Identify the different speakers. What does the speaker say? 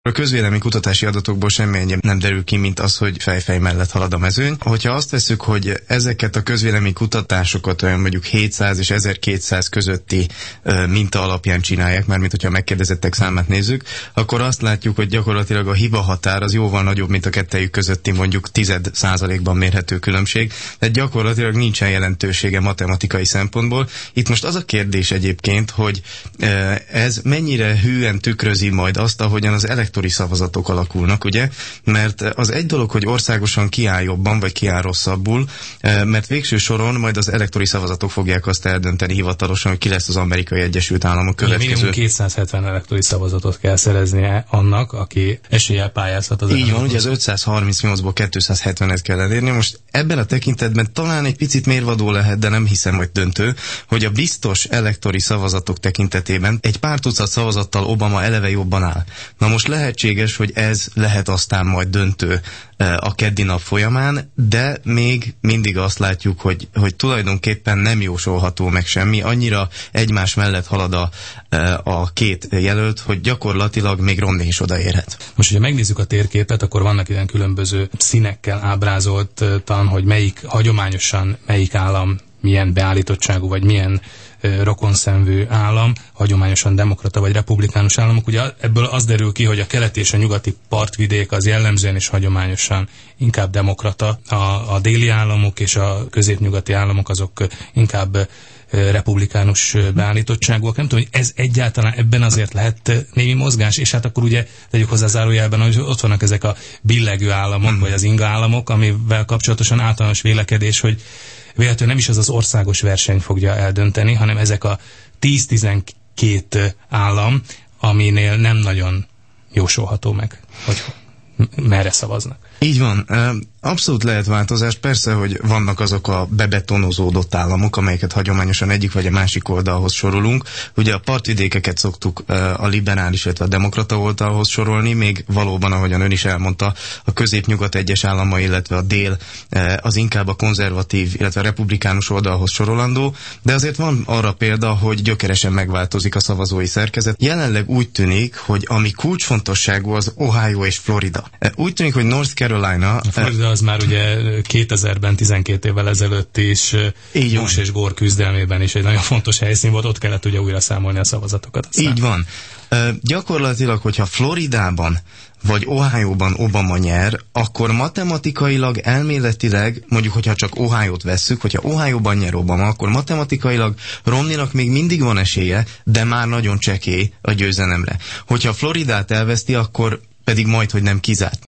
Speaker 1: A közvélemény kutatási adatokból semmi egyéb nem derül ki, mint az, hogy fejfej mellett halad a mezőny. Hogyha azt veszük, hogy ezeket a közvélemény kutatásokat olyan mondjuk 700 és 1200 közötti minta alapján csinálják, mármint hogyha a megkérdezettek számát nézzük, akkor azt látjuk, hogy gyakorlatilag a hiba határ az jóval nagyobb, mint a kettejük közötti mondjuk 10%-ban mérhető különbség. Tehát gyakorlatilag nincsen jelentősége matematikai szempontból. Itt most az a kérdés egyébként, hogy ez mennyire hűen tükrözi majd azt, ahogyan az elektori szavazatok alakulnak, ugye? Mert az egy dolog, hogy országosan ki áll jobban, vagy ki áll rosszabbul, mert végső soron majd az elektori szavazatok fogják azt eldönteni hivatalosan, hogy ki lesz az Amerikai Egyesült Államok következő.
Speaker 2: Minimum 270 elektori szavazatot kell szereznie annak, aki eséllyel pályázhat az
Speaker 1: Így van, ugye az 538-ból 270-et kell elérni. Most ebben a tekintetben talán egy picit mérvadó lehet, de nem hiszem, hogy döntő, hogy a biztos elektori szavazatok tekintetében egy pár tucat szavazattal Obama eleve jobban áll. Na most lehetséges, hogy ez lehet aztán majd döntő a keddi nap folyamán, de még mindig azt látjuk, hogy tulajdonképpen nem jósolható meg semmi, annyira egymás mellett halad a két jelölt, hogy gyakorlatilag még Romney is odaérhet.
Speaker 2: Most, hogyha megnézzük a térképet, akkor vannak ilyen különböző színekkel ábrázoltan, hogy hagyományosan melyik állam milyen beállítottságú, vagy milyen rokonszenvű állam, hagyományosan demokrata vagy republikánus államok. Ugye ebből az derül ki, hogy a keleti és a nyugati partvidék az jellemzően és hagyományosan inkább demokrata, a déli államok és a középnyugati államok azok inkább republikánus beállítottságúak. Nem tudom, hogy ez egyáltalán ebben azért lehet némi mozgás, és hát akkor ugye tegyük hozzá zárójelben, hogy ott vannak ezek a billegő államok, vagy az inga államok, amivel kapcsolatosan általános vélekedés, hogy véletlenül nem is az országos verseny fogja eldönteni, hanem ezek a 10-12 állam, aminél nem nagyon jósolható meg, hogy merre szavaznak.
Speaker 1: Így van. Abszolút lehet változás. Persze, hogy vannak azok a bebetonozódott államok, amelyeket hagyományosan egyik vagy a másik oldalhoz sorolunk. Ugye a partvidékeket szoktuk a liberális, illetve a demokrata oldalhoz sorolni, még valóban, ahogyan ön is elmondta, a középnyugat egyes állama, illetve a dél az inkább a konzervatív, illetve a republikánus oldalhoz sorolandó, de azért van arra példa, hogy gyökeresen megváltozik a szavazói szerkezet. Jelenleg úgy tűnik, hogy ami kulcsfontosságú az Ohio és Florida. Úgy tűnik, hogy North Carolina...
Speaker 2: Florida az már ugye 2000-ben, 12 évvel ezelőtt is Bush és Gore küzdelmében is egy nagyon fontos helyszín volt, ott kellett ugye újra számolni a szavazatokat. Aztán.
Speaker 1: Így van. Gyakorlatilag, hogyha Floridában vagy Ohio-ban Obama nyer, akkor matematikailag, elméletileg, mondjuk, hogyha csak Ohio-t vesszük, hogyha Ohio-ban nyer Obama, akkor matematikailag Romneynak még mindig van esélye, de már nagyon csekély a győzelemre. Hogyha Floridát elveszti, akkor pedig majdhogy nem kizárt.